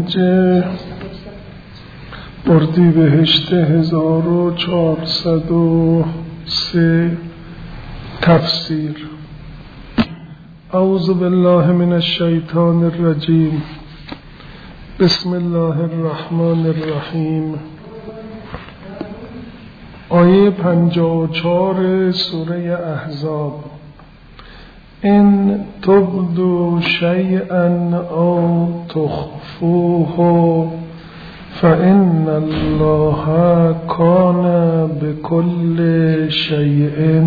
5 اردیبهشت 1403 تفسیر. اعوذ بالله من الشیطان الرجیم. بسم الله الرحمن الرحیم. آیه 54 سوره احزاب. ان تبدوا شیئا او تخفوه فإن الله کان بكل شیء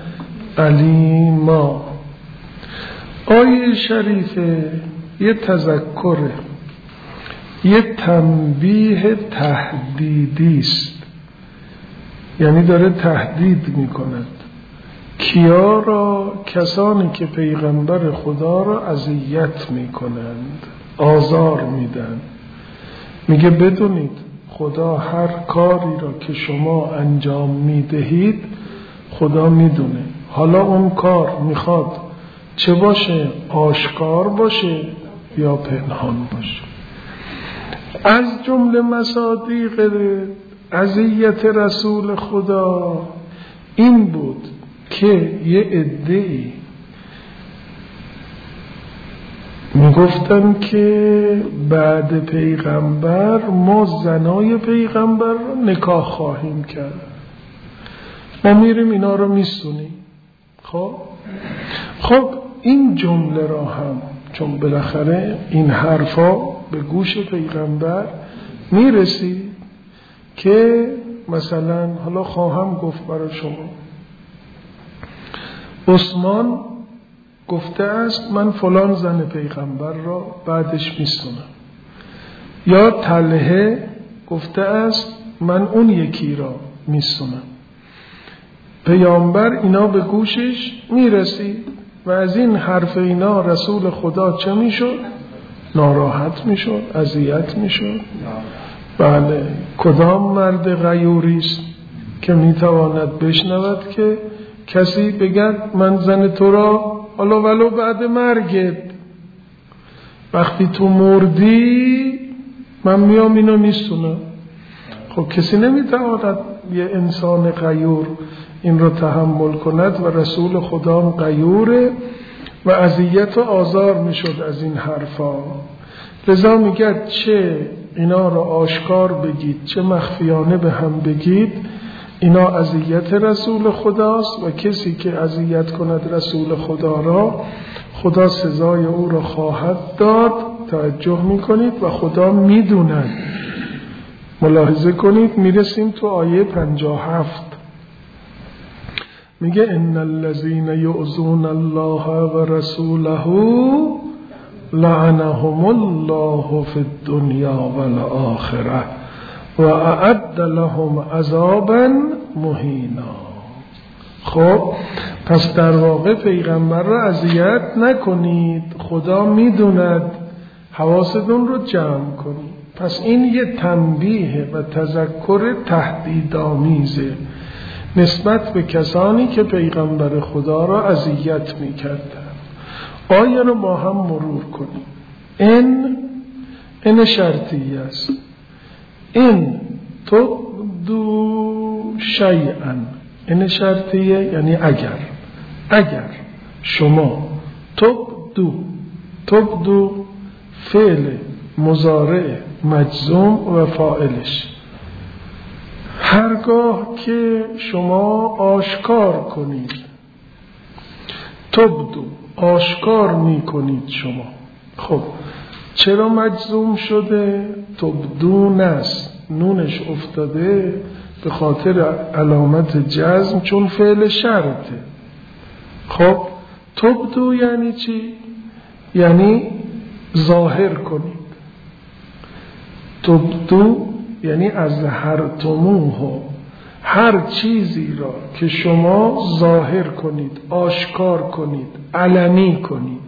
علیما. آیه شریفه یه تذکره، یه تنبیه تهدیدی است، یعنی داره تهدید میکند کیا را؟ کسانی که پیغمبر خدا را اذیت میکنند، آزار میدن. میگه بدونید خدا هر کاری را که شما انجام میدهید خدا میدونه. حالا اون کار میخواد چه باشه؟ آشکار باشه یا پنهان باشه. از جمله مصادیق اذیت رسول خدا این بود که یه عده‌ای میگفتن که بعد پیغمبر ما زنای پیغمبر رو نکاح خواهیم کرد، ما میریم اینا رو میسونیم. خب این جمله را هم چون بالاخره این حرفا به گوش پیغمبر میرسید که مثلا حالا خواهم گفت برای شما، عثمان گفته است من فلان زن پیغمبر را بعدش میسونم، یا طلحه گفته است من اون یکی را میسونم. پیامبر اینا به گوشش میرسید و از این حرف اینا رسول خدا چه میشد؟ ناراحت میشد، اذیت میشد. بله، کدام مرد غیوری است که میتواند بشنود که کسی بگد من زن تو را حالا ولو بعد مرگت، وقتی تو مردی من میام اینو میسونم. خب کسی نمیتواند، یه انسان غیور این رو تحمل کند و رسول خدا هم غیوره و اذیت و آزار میشد از این حرفا. لذا میگه چه اینا رو آشکار بگید چه مخفیانه به هم بگید، اینا اذیت رسول خداست و کسی که اذیت کند رسول خدا را خدا سزای او را خواهد داد. توجه میکنید و خدا میدوند. ملاحظه کنید میرسیم تو آیه 57. میگه ان الذين يؤذون الله ورسوله لعنهم الله في الدنيا والآخرة واعد لهم عذابا مهینا. خب پس در واقع پیغمبر را اذیت نکنید، خدا میدوند، حواستون رو جمع کنید. پس این یه تنبیه و تذکر تهدیدآمیزه نسبت به کسانی که پیغمبر خدا را اذیت میکردند. آیه رو با هم مرور کنیم. این شرطی است. این تبدو شیئا، این شرطیه یعنی اگر شما تبدو فعل مضارع مجزوم و فاعلش، هرگاه که شما آشکار کنید، تبدو آشکار میکنید شما. خب چرا مجزوم شده؟ تبدون است، نونش افتاده به خاطر علامت جزم چون فعل شرطه. خب تبدو یعنی چی؟ یعنی ظاهر کنید. تبدو یعنی از هر تموه، هر چیزی را که شما ظاهر کنید، آشکار کنید، علنی کنید.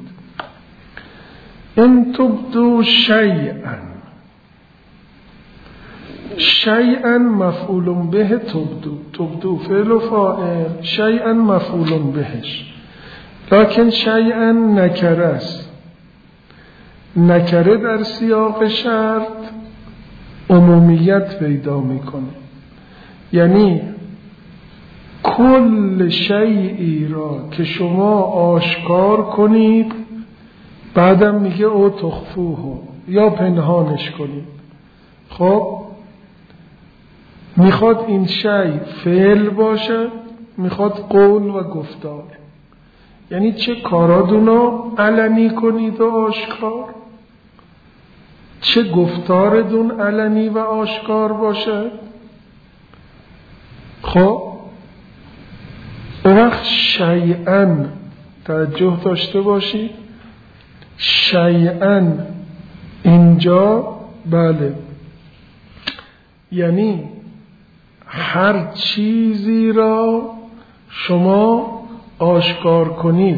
ان تبدو شیئا مفعول به تبدو فعل و فاعل، شیئا مفعول بهش، لکن شیئا نکره است. نکره در سیاق شرط عمومیت پیدا میکنه، یعنی کل شیئی را که شما آشکار کنید، بعدم میگه او تخفوه، یا پنهانش کنید. خب میخواد این شیء فعل باشه، میخواد قول و گفتار، یعنی چه کارادونو علنی کنید و آشکار، چه گفتاردون علنی و آشکار باشه. خب اون وقت شیئا توجه داشته باشید، شیئا اینجا بله یعنی هر چیزی را شما آشکار کنید.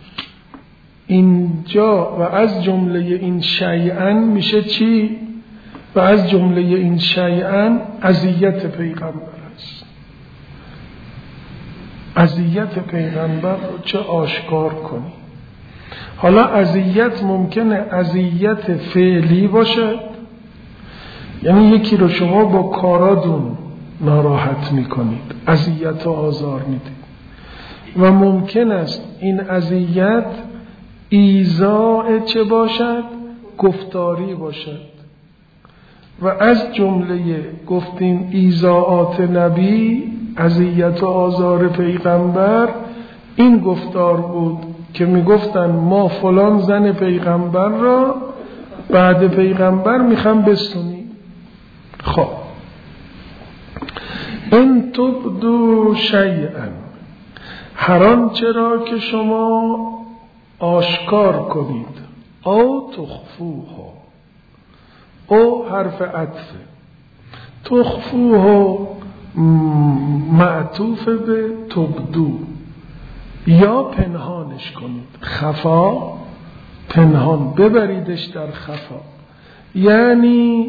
اینجا و از جمله این شیئا میشه چی؟ و از جمله این شیئا اذیت پیغمبر است. اذیت پیغمبر رو چه آشکار کنی. حالا اذیت ممکنه اذیت فعلی باشه، یعنی یکی رو شما با کارادون ناراحت میکنید، اذیت و آزار میدید، و ممکن است این اذیت ایذاء چه باشد؟ گفتاری باشد. و از جمله گفتیم ایذاءات نبی، اذیت و آزار پیغمبر، این گفتار بود که میگفتن ما فلان زن پیغمبر را بعد پیغمبر میخوام بستونیم. خب این تبدو شیئا، هر آنچه را که شما آشکار کنید، او تخفوه، او حرف عطفه، تخفوه معطوف به تبدو، یا پنهانش کنید. خفا پنهان، ببریدش در خفا، یعنی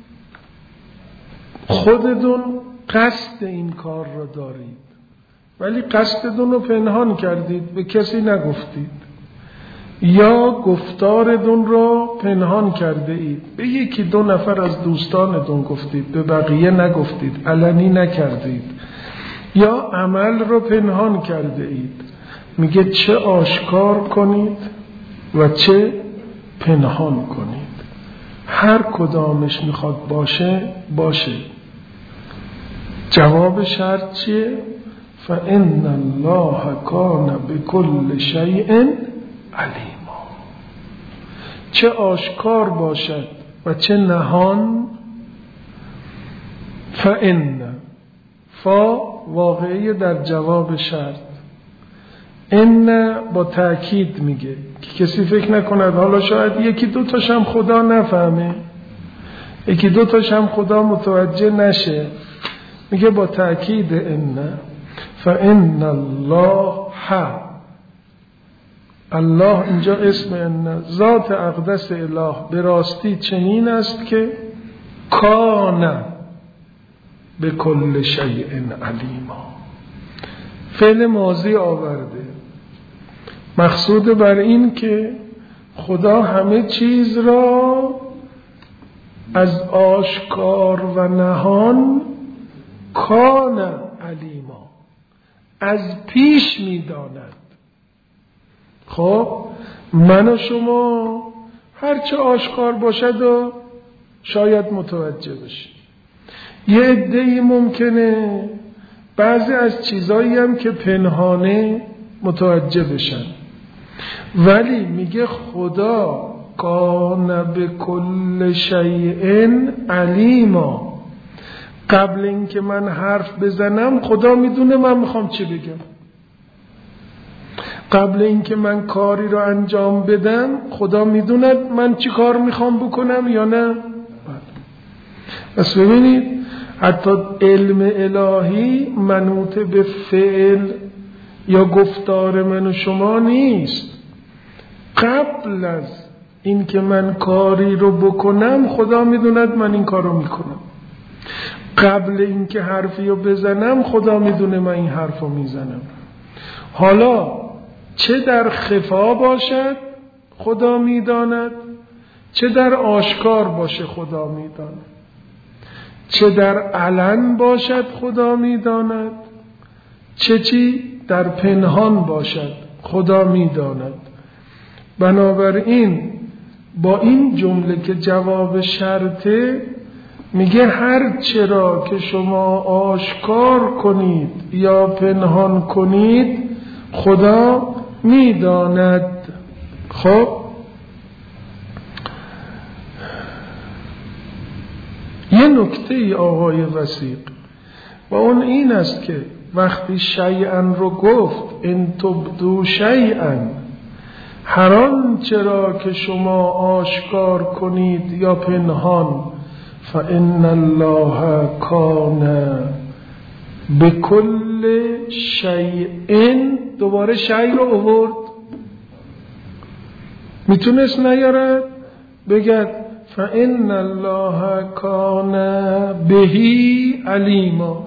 خودتون قصد این کار را دارید ولی قصدتون رو پنهان کردید، به کسی نگفتید، یا گفتارتون را پنهان کرده اید، به یکی دو نفر از دوستانتون گفتید، به بقیه نگفتید، علنی نکردید، یا عمل را پنهان کرده اید. میگه چه آشکار کنید و چه پنهان کنید، هر کدامش میخواد باشه. جواب شرط چیه؟ فَإِنَّ اللَّهَ كَانَ بِكُلِّ شَيْءٍ عَلِيمًا. چه آشکار باشد و چه نهان. فَإِنَّ فا واقعی در جواب شرط، این با تأکید میگه که کسی فکر نکند حالا شاید یکی دو تاش هم خدا نفهمه، یکی دو تاش هم خدا متوجه نشه، میگه با تأکید این فإن الله اینجا اسم ان، ذات اقدس اله به راستی چنین است که کان به کل شیء علیما، فعل ماضی آورده، مقصود بر این که خدا همه چیز را از آشکار و نهان کان علیما، از پیش میداند. خب من و شما هرچه آشکار باشد و شاید متوجه بشیم. یه عده‌ای ممکنه بعضی از چیزایی هم که پنهانه متوجه بشن، ولی میگه خدا کان بکل شیء علیما، قبل اینکه من حرف بزنم خدا میدونه من میخوام چی بگم، قبل اینکه من کاری رو انجام بدم خدا میدونه من چی کار میخوام بکنم یا نه. پس ببینید حتی علم الهی منوط به فعل یا گفتار من و شما نیست، قبل از اینکه من کاری رو بکنم خدا میدوند من این کار رو میکنم، قبل اینکه حرفی رو بزنم خدا میدونه من این حرف رو میزنم. حالا چه در خفا باشد خدا میداند، چه در آشکار باشه خدا میداند، چه در علن باشد خدا میداند، چه در پنهان باشد خدا میداند. بنابراین با این جمله که جواب شرطه میگه هر چرا که شما آشکار کنید یا پنهان کنید خدا میداند. خب یه نکته ای آقای وثیق و اون این است که وقتی شیئا رو گفت ان تبدو شیئا، هر آن چرا که شما آشکار کنید یا پنهان، فان الله کان بكل شیء، دوباره شیء رو آورد، میتونست نیارد بگد فان الله کان بهی علیما،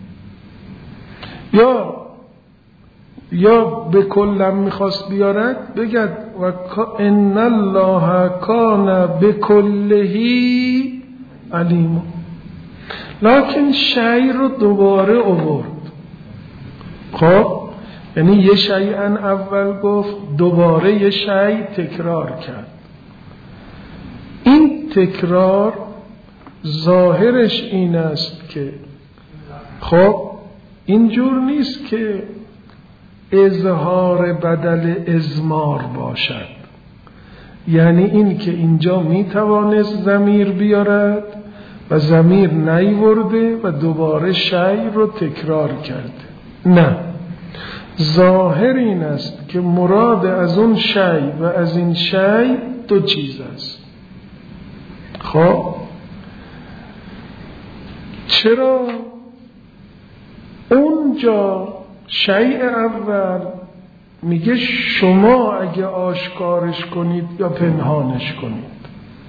یا به کلم میخواست بیارد بگد و ان الله کان بکلهی علیما، لکن شیء رو دوباره آورد. خب یعنی یه شیئا اول گفت، دوباره یه شیء تکرار کرد. این تکرار ظاهرش این است که خب اینجور نیست که اظهار بدل اضمار باشد، یعنی این که اینجا میتوانست ضمیر بیارد و ضمیر نیورده و دوباره شیء رو تکرار کرده. نه، ظاهر این است که مراد از اون شیء و از این شیء دو چیز است. خب چرا اونجا شیء اول میگه شما اگه آشکارش کنید یا پنهانش کنید،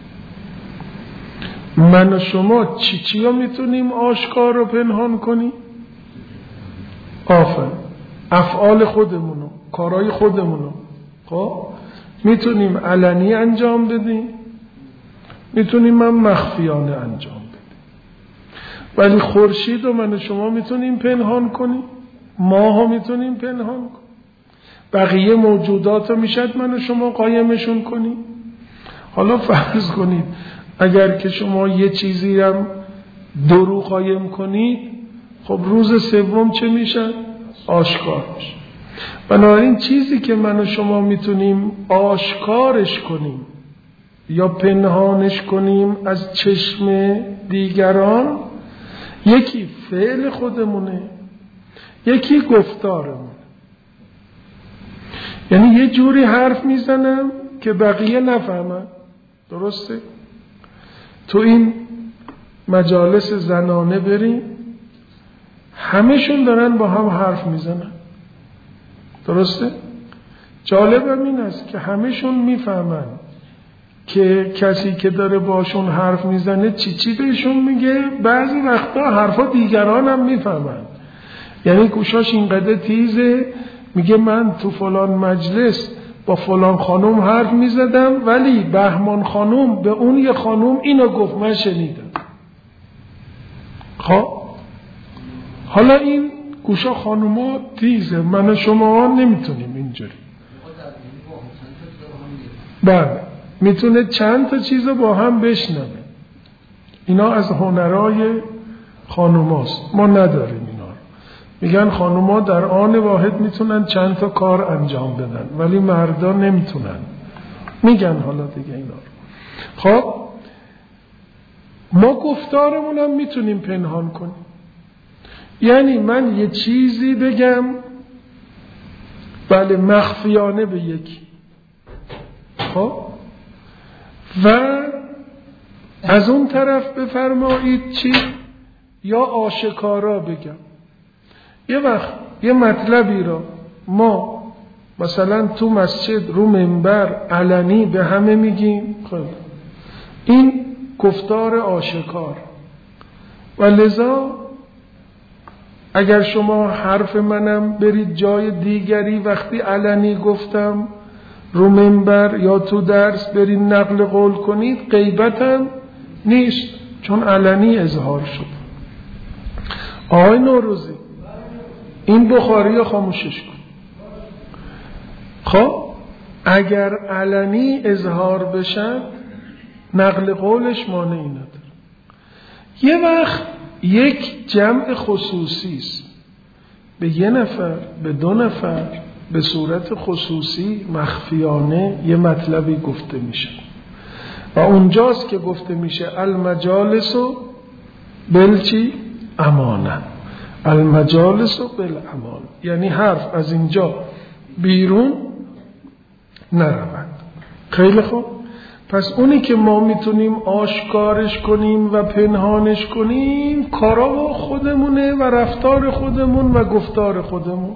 من و شما چی میتونیم آشکار و پنهان کنیم؟ افعال خودمونو، کارهای خودمونو. خب میتونیم علنی انجام بدیم، میتونیم مخفیانه انجام بدیم. ولی خورشید و من و شما میتونیم پنهان کنیم، ماهو میتونیم پنهان کنیم، بقیه موجودات رو میشد من و شما قایمشون کنیم. حالا فرض کنید اگر که شما یه چیزی هم درو قایم کنید، خب روز سوم چه میشه؟ آشکار میشه. بنابراین چیزی که من و شما میتونیم آشکارش کنیم یا پنهانش کنیم از چشم دیگران، یکی فعل خودمونه، یکی گفتارمونه. یعنی یه جوری حرف میزنم که بقیه نفهمن. درسته؟ تو این مجالس زنانه بریم، همه‌شون دارن با هم حرف میزنن. درسته؟ جالبم این است که همه‌شون میفهمن که کسی که داره باشون حرف میزنه چی بهشون میگه. بعضی وقتا حرفا دیگران هم میفهمن، یعنی گوشاش اینقدر تیزه، میگه من تو فلان مجلس با فلان خانوم حرف میزدم ولی بهمان خانوم به اون یه خانوم اینو گفت، من شنیدم. خب حالا این گوشا خانوما تیزه، من و شما نمیتونیم اینجوری. بله، میتونه چند تا چیز با هم بشنوه. اینا از هنرهای خانوماست، ما نداریم اینا رو. میگن خانوما در آن واحد میتونن چند تا کار انجام بدن ولی مردا نمیتونن. میگن حالا دیگه اینا رو. خب ما گفتارمون هم میتونیم پنهان کنیم. یعنی من یه چیزی بگم، بله مخفیانه به یکی، خب و از اون طرف بفرمایید چی؟ یا آشکارا بگم. یه وقت یه مطلبی را ما مثلا تو مسجد رو منبر علنی به همه میگیم، خب این گفتار آشکار و لذا اگر شما حرف منم برید جای دیگری وقتی علنی گفتم رو منبر یا تو درس برین نقل قول کنید غیبت هم نیست، چون علنی اظهار شد. آقای نوروزی این بخاری رو خاموشش کن. خب اگر علنی اظهار بشن نقل قولش مانعی نداره. یه وقت یک جمع خصوصی است، به یه نفر، به دو نفر، به صورت خصوصی مخفیانه یه مطلبی گفته میشه و اونجاست که گفته میشه المجالس بالچی امانه، المجالس بالامان، یعنی حرف از اینجا بیرون نرود. خیلی خوب، پس اونی که ما میتونیم آشکارش کنیم و پنهانش کنیم کارا خودمونه و رفتار خودمون و گفتار خودمون.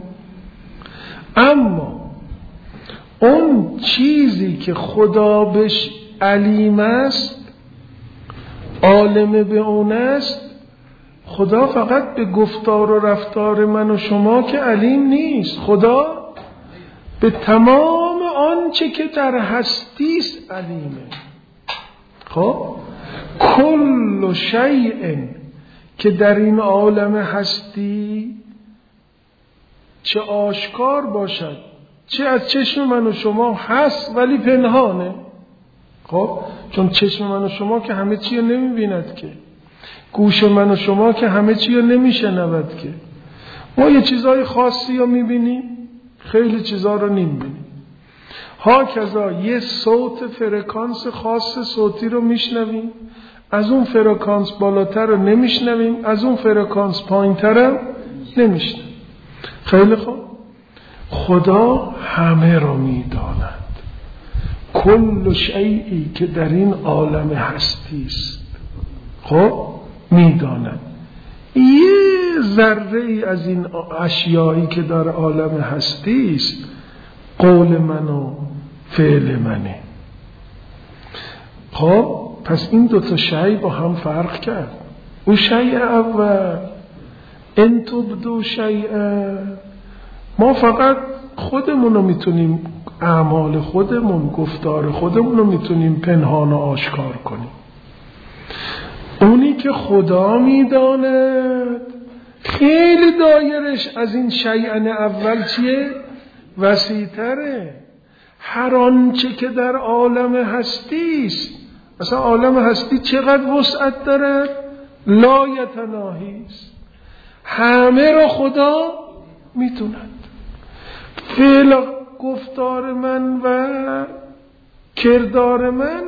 اما اون چیزی که خدا بهش علیم است، عالم به اون است، خدا فقط به گفتار و رفتار من و شما که علیم نیست، خدا به تمام آنچه که در هستی است علیمه. خب کل شیء که در این عالم هستی چه آشکار باشد چه از چشم من و شما هست ولی پنهانه. خب چون چشم من و شما که همه چی رو نمیبیند که، گوش من و شما که همه چی رو نمیشنود که، ما یه چیزای خاصی رو میبینیم، خیلی چیزا رو نمیبینیم. هاکذا یه صوت فرکانس خاص صوتی رو میشنویم، از اون فرکانس بالاتر رو نمیشنویم، از اون فرکانس پایینتر رو نمیشنویم. خیلی خوب، خدا همه رو میداند. کل شیئی که در این عالم هستی است خب میداند. یه ذره ای از این اشیایی که در عالم هستی است قول من و فعل منه. خب پس این دوتا شیء با هم فرق کرد. اون شیء اول ان تبدو شیئا، ما فقط خودمون رو میتونیم، اعمال خودمون، گفتار خودمون رو میتونیم پنهان و آشکار کنیم. اونی که خدا میداند خیلی دایرش از این شیئن اول چیه؟ وسیع‌تره. هر آنچه که در عالم هستی است، مثلا عالم هستی چقدر وسعت داره؟ لا یتناهی است. همه را خدا میتوند. فعل گفتار من و کردار من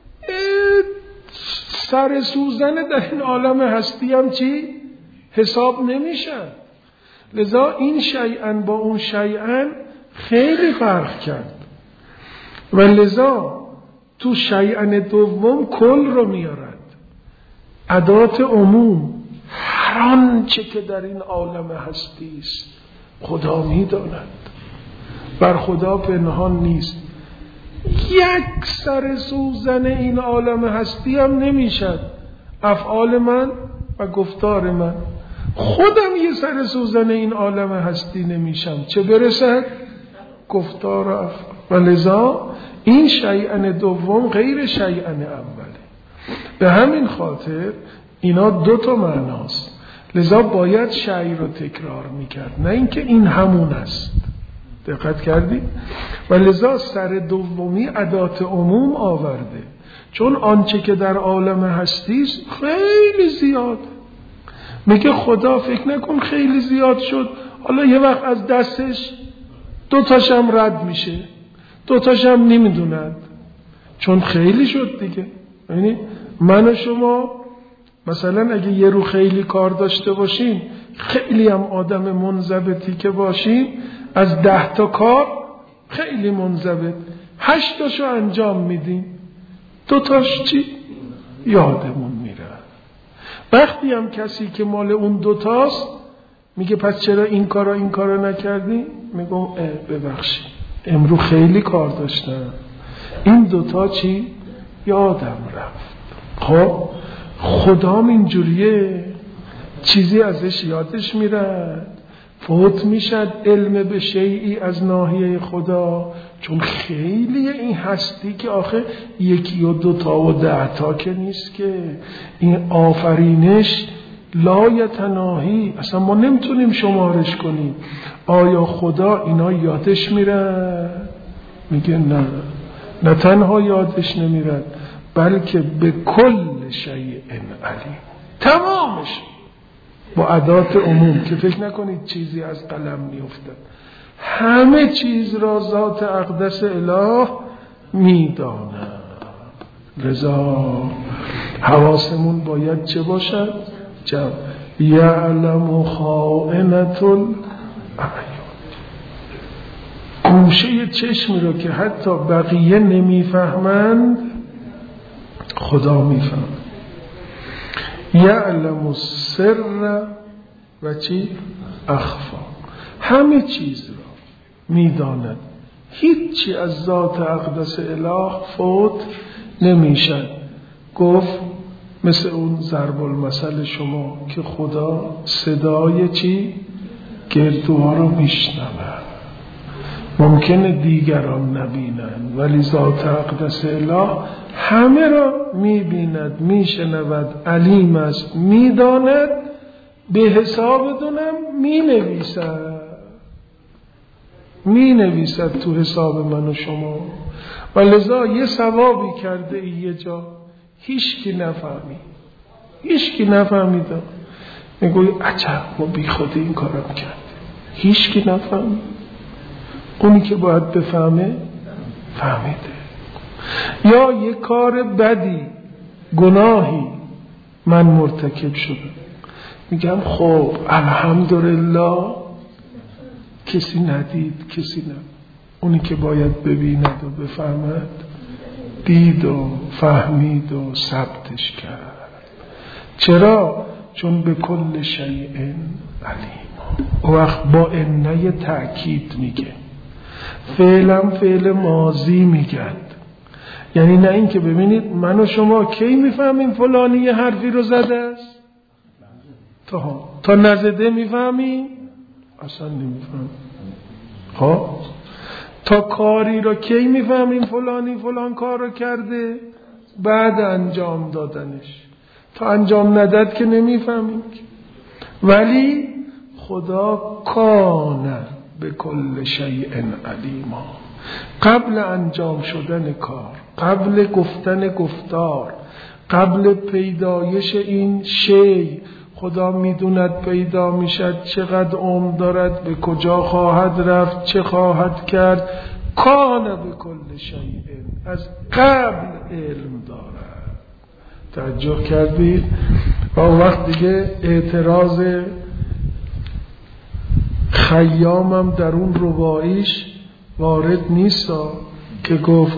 سر سوزن در این عالم هستی هم چی؟ حساب نمیشن. لذا این شیئن با اون شیئن خیلی فرق کرد و لذا تو شیئن دوم کل رو میارد، ادات عموم. هر آنچه که در این عالم هستی است خدا میداند، بر خدا پنهان نیست. یک سر سوزن این عالم هستی هم نمیشد افعال من و گفتار من. خودم یه سر سوزن این عالم هستی نمیشم، چه برسد گفتار و افعال. و لذا این شیئن دوم غیر شیئن اوله. به همین خاطر اینا دو تا معناست. لذا باید شیء رو تکرار میکرد، نه اینکه این همون است. دقت کردی؟ و لذا سر دومی ادات عموم آورده، چون آنچه که در عالم هستی است خیلی زیاد. میگه خدا فکر نکن خیلی زیاد شد حالا یه وقت از دستش دوتاشم رد میشه، دوتاشم نمیدوند، چون خیلی شد دیگه. یعنی من و شما مثلا اگه یه رو خیلی کار داشته باشیم، خیلی هم آدم منضبطی که باشیم، از 10 تا کار خیلی منضبط 8 تاشو انجام میدیم، 2 تاش چی؟ یادمون میره. وقتی هم کسی که مال اون 2 تاست میگه پس چرا این کارو نکردی؟ میگم ببخشید امرو خیلی کار داشتم، این 2 تا چی؟ یادم رفت. خب خدام اینجوریه، چیزی ازش یادش میره، فوت میشد علم به شیئی از ناحیه خدا، چون خیلی این هستی که آخه 1 و 2 تا و 10 تا که نیست که این آفرینش لایتناهی، اصلا ما نمیتونیم شمارش کنیم. آیا خدا اینا یادش میره؟ میگه نه تنها یادش نمیرد بلکه به کل شیء علیم، تمامش با ادات عموم که فکر نکنید چیزی از قلم میافتد، همه چیز را ذات اقدس اله میداند. لذا حواسمون باید چه باشد؟ یعلم خائنة الاعین، گوشه چشمی رو که حتی بقیه نمیفهمند خدا میفهمد. یعلم السر و چی؟ اخفا، همه چیز را میداند، هیچی از ذات اقدس اله فوت نمیشد. گفت مثل اون ضرب المثل شما که خدا صدای چی؟ گردوها رو میشنود، ممکنه دیگران نبینند ولی ذات اقدس اله همه را میبیند، میشنود، علیم است، میداند، به حساب دونم مینویسد تو حساب من و شما. و لذا یه ثوابی کرده یه جا هیچکی نفهمید، میگوی عجب ما بی خودی این کارم کرد، هیچکی نفهمید. اونی که باید بفهمه فهمیده. یا یه کار بدی، گناهی من مرتکب شدم، میگم خب الحمدلله کسی ندید، کسی نه. اونی که باید ببیند و بفهمد دید و فهمید و ثبتش کرد. چرا؟ چون به کل شیء علیم. او وقت با انه تأکید میگه، فعلم فعل ماضی میگد، یعنی نه این که ببینید من و شما کی میفهمیم فلانی یه حرفی رو زده است؟ تا نزده میفهمیم؟ اصلا نمیفهمیم. خب تا کاری رو کی میفهمیم فلانی فلان کار رو کرده؟ بعد انجام دادنش. تا انجام نداد که نمیفهمیم. ولی خدا کان به کل شیء علیما، قبل انجام شدن کار، قبل گفتن گفتار، قبل پیدایش این شی، خدا میدوند پیدا میشد، چقدر عمر دارد، به کجا خواهد رفت، چه خواهد کرد. کان به کل شیء، از قبل علم دارد. توجه کردید؟ و اون وقت دیگه اعتراض خیامم در اون رباعیش وارد نیست که گفت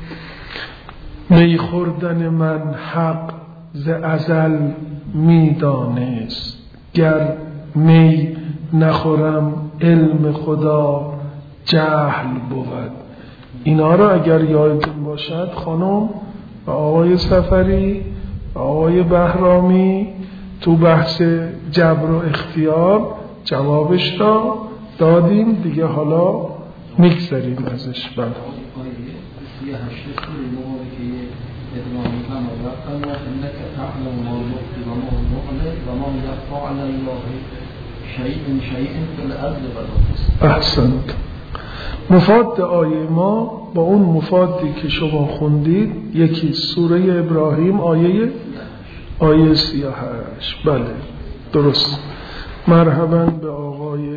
می خوردن من حق ز ازل میدانست، گر می نخورم علم خدا جهل بود. اینا رو اگر یادتون باشد خانم و آقای سفری و آقای بهرامی تو بحث جبر و اختیار جوابش را دادیم دیگه، حالا میگذاریم ازش. بله احسنت. مفاد آیه ما با اون مفادی که شما خوندید یکی سوره ابراهیم آیه 38. بله درست. مرحبا به آقای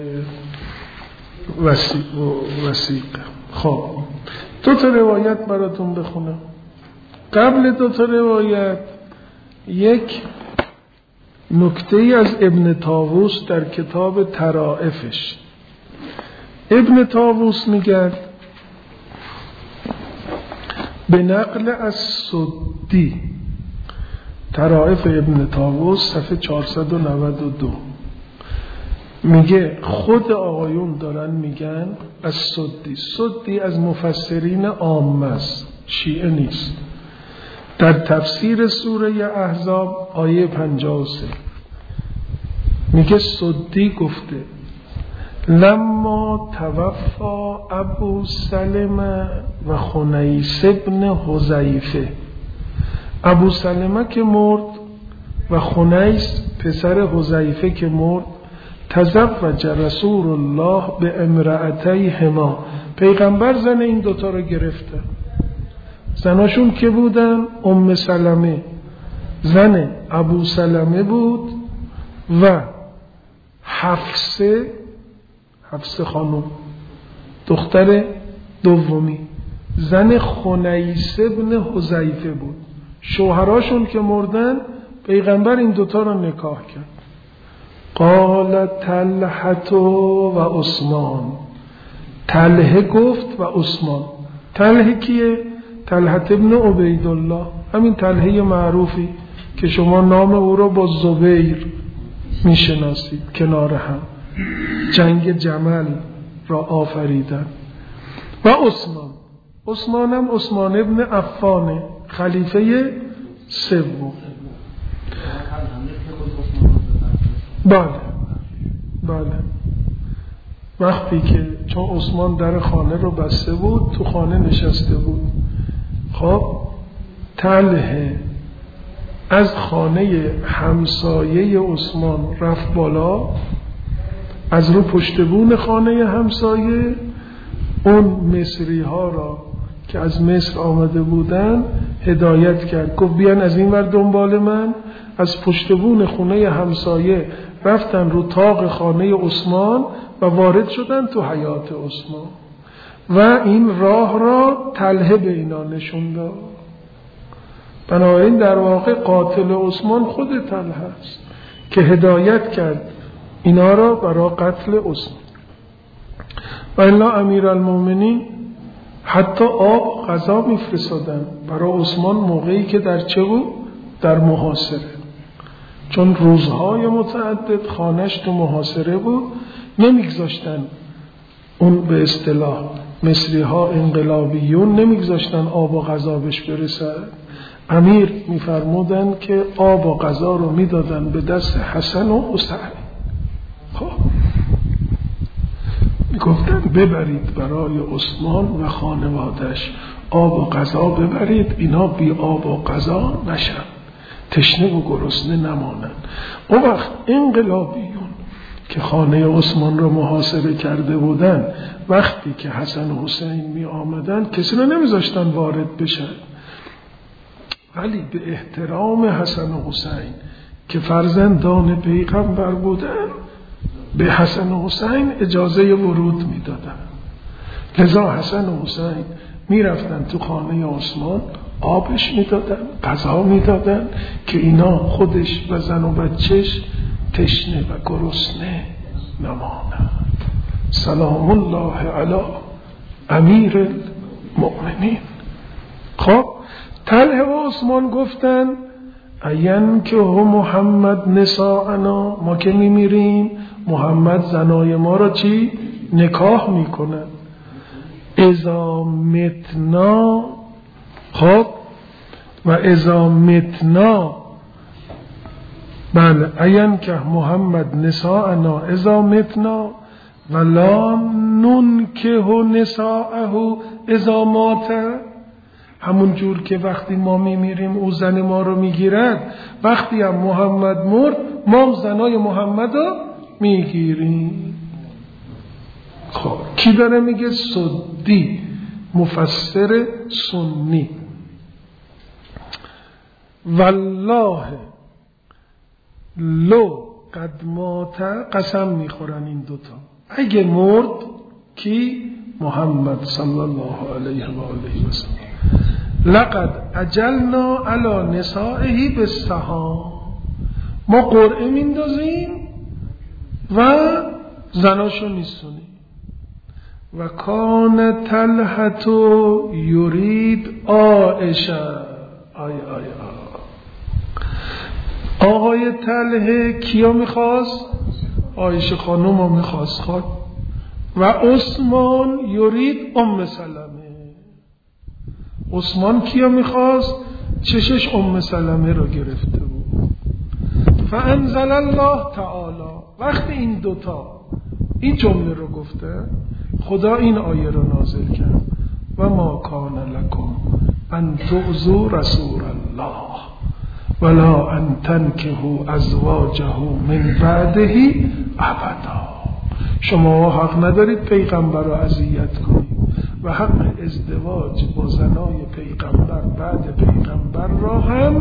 وسیق. خب 2 تا روایت براتون بخونم. قبل 2 تا روایت یک نکته از ابن طاووس در کتاب طرائفش. ابن طاووس میگه به نقل از سدی، طرائف ابن طاووس صفحه 492 میگه خود آقایون دارن میگن از سدی از مفسرین عامه است، شیعه نیست. در تفسیر سوره احزاب آیه 53 میگه سدی گفته لما توفا ابو سلمه و خنیس ابن حذیفه، ابو سلمه که مرد و خنیس پسر حذیفه که مرد، تزوج رسول الله به امرأتیهما، پیغمبر زن این دوتا رو گرفته. زناشون که بودن؟ ام سلمه زن ابو سلمه بود و حفصه خانم دختر دومی زن خنیس ابن حذیفه بود. شوهراشون که مردن پیغمبر این دوتا رو نکاح کرد. قال طلحه و عثمان، طلحه گفت و عثمان. طلحه کیه؟ طلحه ابن عبیدالله، همین طلحه معروفی که شما نام او را با زبیر میشناسید، کنار هم جنگ جمل را آفریدن. و عثمان هم عثمان ابن عفان، خلیفه سوم. بله وقتی که چون عثمان در خانه رو بسته بود، تو خانه نشسته بود، خب طلحه از خانه همسایه عثمان رفت بالا، از رو پشتبون خانه همسایه اون مصری ها را که از مصر آمده بودن هدایت کرد، گفت بیان از این ور دنبال من. از پشتبون خونه همسایه رفتن رو طاق خانه عثمان و وارد شدن تو حیات عثمان و این راه را طلحه به اینا نشون داد. بنابراین در واقع قاتل عثمان خود طلحه است که هدایت کرد اینا را برای قتل عثمان. و الا امیرالمومنین حتی آب غذا میفرستادن برای عثمان موقعی که در چه بود؟ در محاصره، چون روزهای متعدد خانش تو محاصره بود، نمیگذاشتن اون به اصطلاح مصری ها انقلابیون نمیگذاشتن آب و غذا بهش برسد. امیر میفرمودن که آب و غذا رو میدادن به دست حسن و حسین. خب میگفتن ببرید برای عثمان و خانوادش آب و غذا ببرید، اینا بی آب و غذا نشن، تشنه و گرسنه نمانن. اون وقت انقلابیون که خانه عثمان رو محاصره کرده بودن، وقتی که حسن و حسین می آمدن کسی رو نمیذاشتن وارد بشن، ولی به احترام حسن و حسین که فرزندان پیغمبر بودن به حسن و حسین اجازه ورود میدادن. لذا حسن و حسین میرفتن تو خانه عثمان، آبش میدادن، غذا میدادن که اینا خودش و زن و بچهش تشنه و گرسنه نمانند. سلام الله علی امیر المؤمنین. خب طلحه و عثمان گفتن این که محمد نساءنا، ما که میمیریم محمد زنای ما را چی؟ نکاح میکنن. اذا متنا، خب و اذا متنا، بله این که محمد نساءنا اذا متنا ولا ننکه نساءه اذا مات، همون جور که وقتی ما میمیریم او زن ما رو میگیرد، وقتی هم محمد مرد ما زنای محمد رو میگیریم. خب کی داره میگه؟ سدی، مفسر سنی. والله لو قد مات، قسم میخورن این دوتا، اگه مرد کی؟ محمد صلی الله علیه و آله و سلم، لقد اجلنا علی نسائه بالسهام، ما قرعه میندازیم و زناشو نیستونیم. و کان طلحه یرید عایشه، آقای طلحه کیا میخواست؟ عایشه خانم رو میخواست. خود و عثمان یرید ام سلمه، عثمان کیا میخواست؟ چشش ام سلمه رو گرفته بود. فانزل الله تعالی، وقتی این دوتا این جمله رو گفته، خدا این آیه رو نازل کرد و ما کان لکم ان تؤذوا رسول الله ولا ان تنکحوا ازواجه من بعده ابدا. شما حق ندارید پیغمبر رو اذیت کنید و حق ازدواج با زنای پیغمبر بعد پیغمبر را هم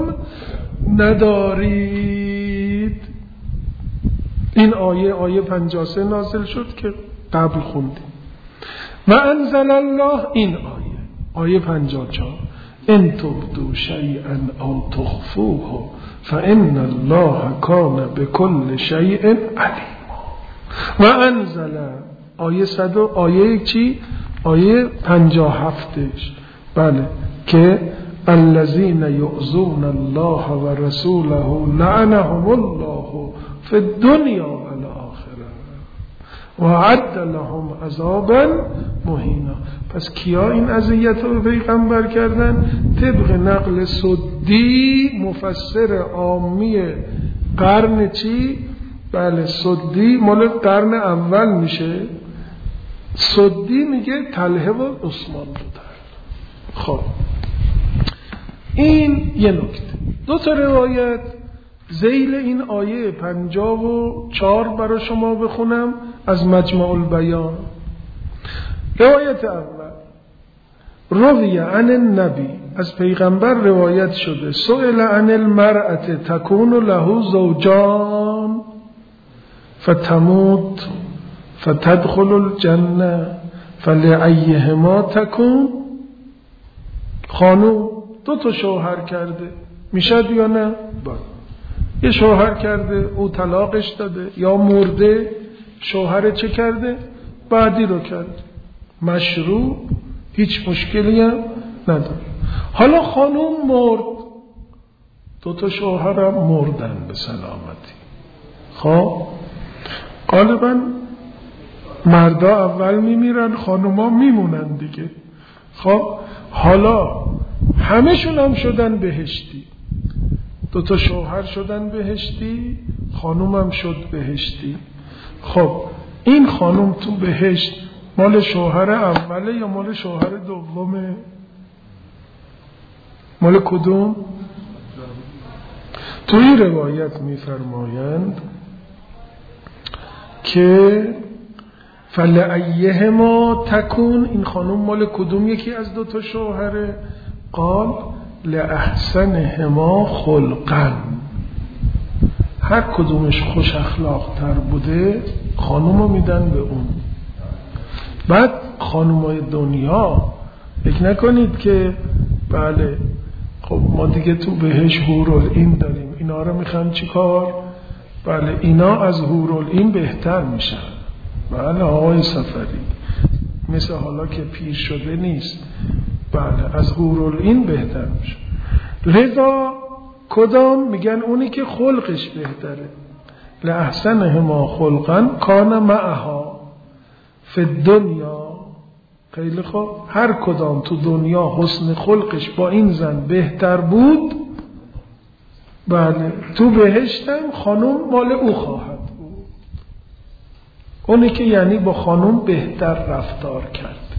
ندارید. این آیه 53 نازل شد که قبل خوندیم. و انزل الله، این آیه 54 ان تبدوا شیئا او تخفوه فان الله کان بكل شیء علیم. و انزل آیه چی؟ آیه 57ش، بله، که الذين يؤذون الله ورسوله لعنهم الله في الدنيا والآخرة وأعد لهم عذابا مهینا. پس کیا این اذیت رو به پیغمبر کردن؟ طبق نقل سدی، مفسر عامی قرن چی؟ بله، سدی مال قرن اول میشه. سدی میگه طلحه و عثمان بودن. خب این یه نکته. دو تا روایت ذیل این آیه 54 برای شما بخونم از مجمع البیان. روایت اول، روی عن النبی، از پیغمبر روایت شده، سئل عن المرأة تکون له زوجان فتموت فتدخل الجنه فلأیهما تکون. خانوم 2 شوهر کرده، میشد یا نه؟ یه شوهر کرده، او طلاقش داده یا مرده، شوهر چه کرده؟ بعدی رو کرده، مشروع، هیچ مشکلی هم نداره. حالا خانوم مرد، 2 شوهر هم مردن به سلامتی. خب غالبا مردا اول میمیرن، خانوما میمونن دیگه. خب حالا همشون هم شدن بهشتی، 2 شوهر شدن بهشتی، خانوم هم شد بهشتی. خب این خانوم تو بهشت مال شوهر اوله یا مال شوهر دومه؟ مال کدوم؟ تو این روایت میفرمایند که فلأیهما تکون، این خانوم مال کدوم یکی از 2 شوهره؟ قال لأحسنهما خلقا، هر کدومش خوش اخلاق تر بوده خانومو میدن به اون. بعد خانومای دنیا فکر نکنید که بله خب ما دیگه تو بهش حورالعین داریم، اینا رو میخوان چی کار؟ بله اینا از حورالعین بهتر میشن. بله آقای سفری، مثل حالا که پیر شده نیست، بله از حورالعین بهتر میشه. لذا کدام؟ میگن اونی که خلقش بهتره. لأحسنهما خلقا کان معها فی الدنیا. خیلی خوب، هر کدام تو دنیا حسن خلقش با این زن بهتر بود، بله تو بهشتم خانوم مال او خواهد بود. اونی که یعنی با خانوم بهتر رفتار کرد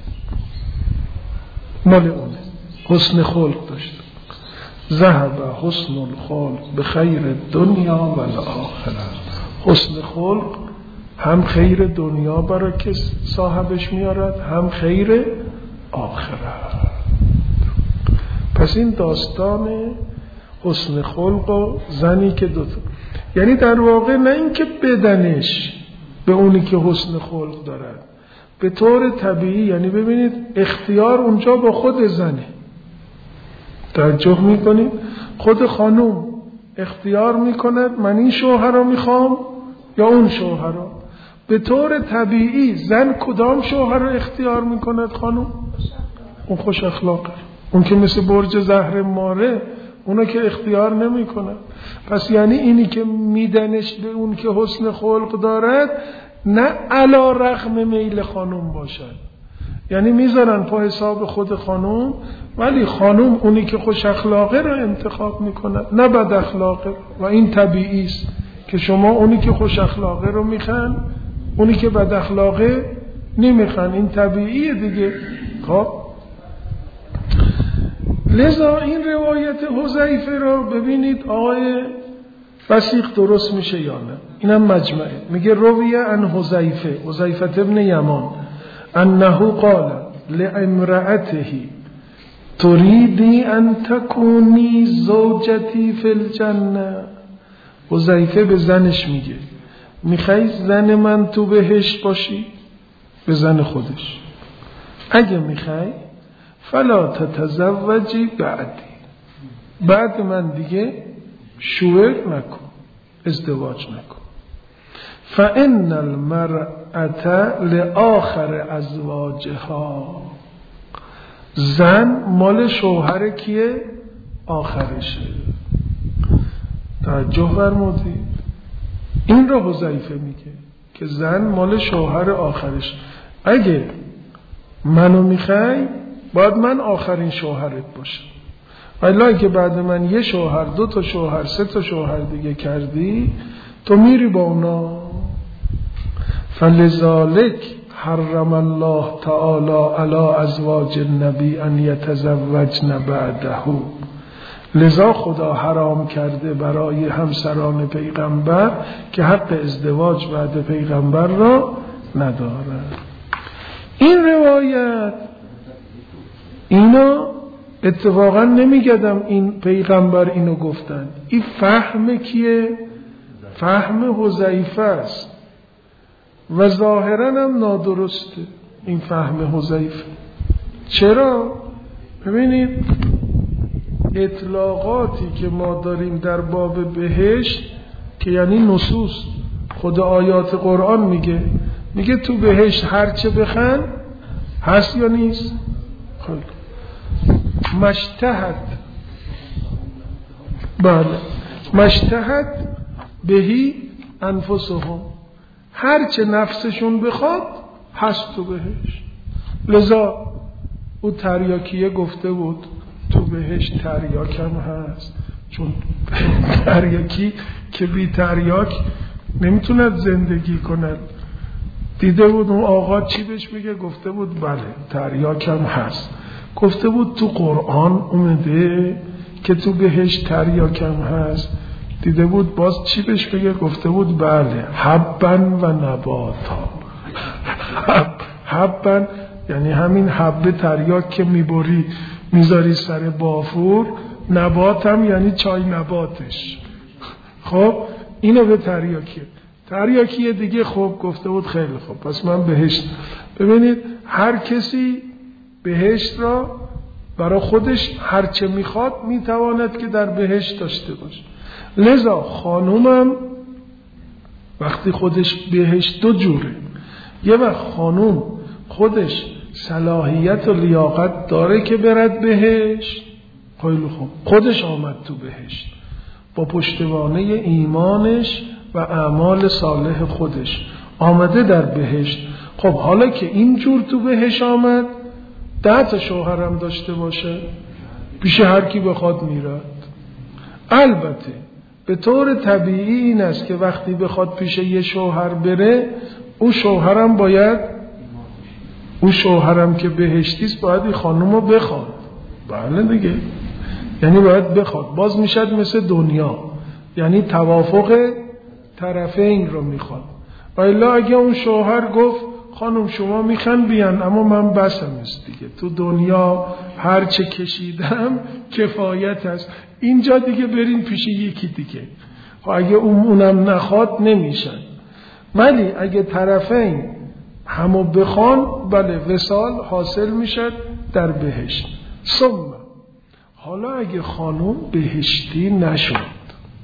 مال اونه، حسن خلق داشت. ذهب حسن الخلق بخیر دنیا و الاخره. حسن خلق هم خیر دنیا برای که صاحبش میارد، هم خیر آخرت. پس این داستان حسن خلق و زنی که 2 یعنی در واقع نه اینکه بدنش به اونی که حسن خلق دارد، به طور طبیعی، یعنی ببینید اختیار اونجا با خود زنه. توجه میکنید؟ خود خانوم اختیار میکند من این شوهر رو میخوام یا اون شوهر رو. به طور طبیعی زن کدام شوهر رو اختیار میکند؟ خانوم اون خوش اخلاقه، اون که مثل برج زهر ماره، اونا که اختیار نمیکنه. پس یعنی اینی که میدنش به اون که حسن خلق دارد نه علی رغم میل خانوم باشد، یعنی میذارن پا حساب خود خانوم، ولی خانوم اونی که خوش اخلاقه رو انتخاب میکنه نه بد اخلاقه. و این طبیعی است که شما اونی که خوش اخلاقه رو میخوان اونی که بد اخلاقه نمیخوان، این طبیعیه دیگه. خب لذا این روایت حذیفه را ببینید آقای فسیق درست میشه یا نه؟ اینم مجمعه. میگه رویه عن حذیفه ابن یمان انه قال لامرأته تريدي ان تكوني زوجتي في الجنه. حذیفه به زنش میگه میخوای زن من تو بهشت باشی؟ به زن خودش اگه میخوای فلا تتزوجی بعد من دیگه شوهر نکن، ازدواج نکن. فان المرأة لآخر ازواجها. زن مال شوهر کیه؟ آخرشه. توجه فرمودید؟ این رو حذیفه میگه که زن مال شوهر آخرش. اگه منو میخوای باید من آخرین شوهرت باشم، ولی که بعد من یه شوهر، 2 تا شوهر، 3 تا شوهر دیگه کردی تو میری با اونا. فلذالک حرم الله تعالی علی ازواج النبی ان یتزوجن بعده. لذا خدا حرام کرده برای همسران پیغمبر که حق ازدواج بعد پیغمبر را ندارد. این روایت اینو اتفاقا نمیگدم این پیغمبر اینو گفتن، این فهم کیه؟ فهم حذیفه است و ظاهرا هم نادرسته این فهم حذیفه. چرا؟ ببینید اطلاقاتی که ما داریم در باب بهشت که یعنی نصوص، خود آیات قرآن میگه تو بهشت هرچه بخن هست یا نیست؟ خب مشتهد بهی انفسهم، هرچه نفسشون بخواد هست تو بهشت. لذا او تریاکیه گفته بود تو بهشت تریاک هم هست، چون تریاکی که بی تریاک نمیتوند زندگی کند. دیده بود اون آقا چی بهش میگه؟ گفته بود بله تریاک هم هست. گفته بود تو قرآن اومده که تو بهشت تریاک هم هست. دیده بود باز چی بهش بگه؟ گفته بود بله حبن و نباتا. حبن یعنی همین حبه تریاک که میبری میذاری سر بافور، نباتم یعنی چای نباتش. خب اینو به تریاکیه دیگه. خب گفته بود خیلی خوب پس من بهشت. ببینید هر کسی بهشت را برای خودش هرچه میخواد میتواند که در بهشت داشته باشه. لذا خانومم وقتی خودش بهشت 2 جوره. یه وقت خانوم خودش صلاحیت و لیاقت داره که برد بهشت، خیلی خوب خودش آمد تو بهشت با پشتوانه ایمانش و اعمال صالح خودش آمده در بهشت. خب حالا که اینجور تو بهشت آمد 10 تا شوهرم داشته باشه پیش هر کی بخواد میرد. البته به طور طبیعی این است که وقتی بخواد پیش یه شوهر بره اون شوهرم که بهشتیست باید این خانوم رو بخواد. بله دیگه، یعنی باید بخواد. باز میشد مثل دنیا، یعنی توافق طرفین رو میخواد. و الا اگه اون شوهر گفت خانم شما میخوان بیان اما من بسم است دیگه، تو دنیا هر چه کشیدم کفایت است، اینجا دیگه برین پیش یکی دیگه. اگه اونم نخواد نمیشن. ولی اگه طرفین همو بخوان بله وصال حاصل میشد در بهشت. ثم حالا اگه خانم بهشتی نشد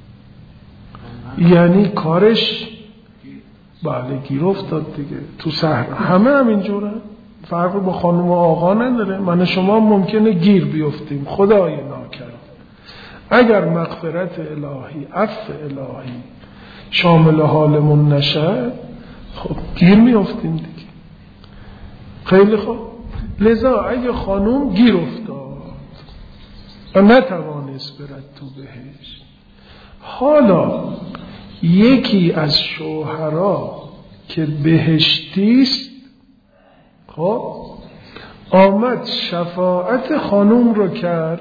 یعنی کارش بله گیر افتاد دیگه. تو صحرا همه همینجوره، فرق با خانم و آقا نداره. من شما ممکنه گیر بیفتیم، خدای ناکرد. اگر مغفرت الهی عفو الهی شامل حالمون نشه خب گیر میافتیم دیگه. خیلی خوب. لذا اگه خانم گیر افتاد و نتوانست برد تو بهشت، حالا یکی از شوهرها که بهشتیست، خب آمد شفاعت خانوم رو کرد،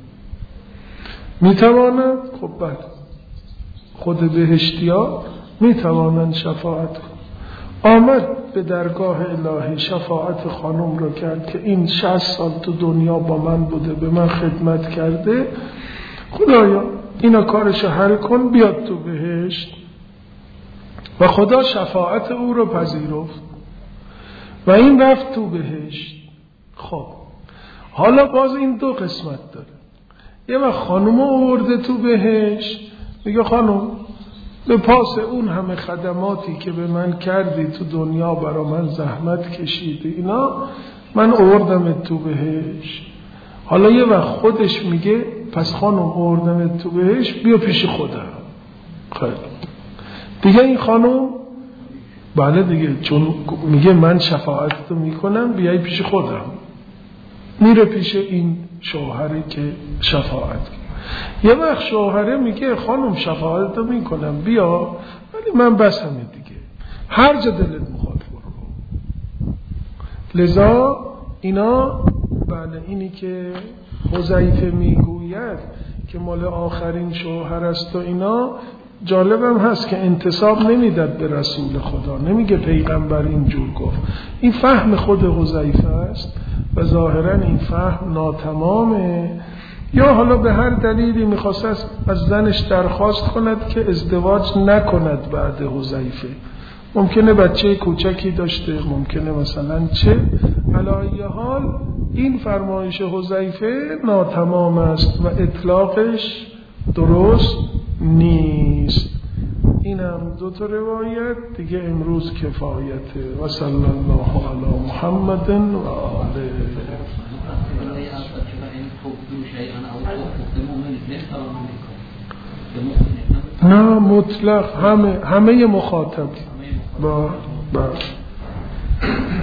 میتواند؟ خب بله، خود بهشتی ها میتوانند شفاعت کن. آمد به درگاه الهی شفاعت خانوم رو کرد که این 60 سال تو دنیا با من بوده، به من خدمت کرده، خدایا اینا کارشو حل کن بیاد تو بهشت. و خدا شفاعت او رو پذیرفت و این رفت تو بهشت. خب حالا باز این دو قسمت داره. یه وقت خانوم آورده تو بهشت، میگه خانوم به پاس اون همه خدماتی که به من کردی تو دنیا، برا من زحمت کشیدی، اینا من آوردم تو بهشت. حالا یه وقت خودش میگه پس خانوم آوردم تو بهشت، بیا پیش خودم. خیلی دیگه این خانوم بله دیگه، چون میگه من شفاعت تو میکنم، بیای پیش خودم، میره پیش این شوهری که شفاعت کنه. یه وقت شوهره میگه خانم شفاعت تو میکنم بیا، ولی من بس همه دیگه، هر جا دلت میخواد برو. لذا اینا بله اینی که حذیفه میگوید که مال آخرین شوهر است و اینا، جالبم هست که انتساب نمیداد به رسول خدا، نمیگه پیغمبر اینجور گفت، این فهم خود حذیفه است و ظاهرا این فهم ناتمامه، یا حالا به هر دلیلی میخواست از زنش درخواست کند که ازدواج نکند بعد حذیفه. ممکنه بچه کوچکی داشته، ممکنه مثلا چه، علی ای حال این فرمایش حذیفه ناتمام است و اطلاقش درست نیست. این هم دو تا روایت دیگه امروز کفایته. و صلی الله علی محمد و آله. نه مطلق همه مخاطب با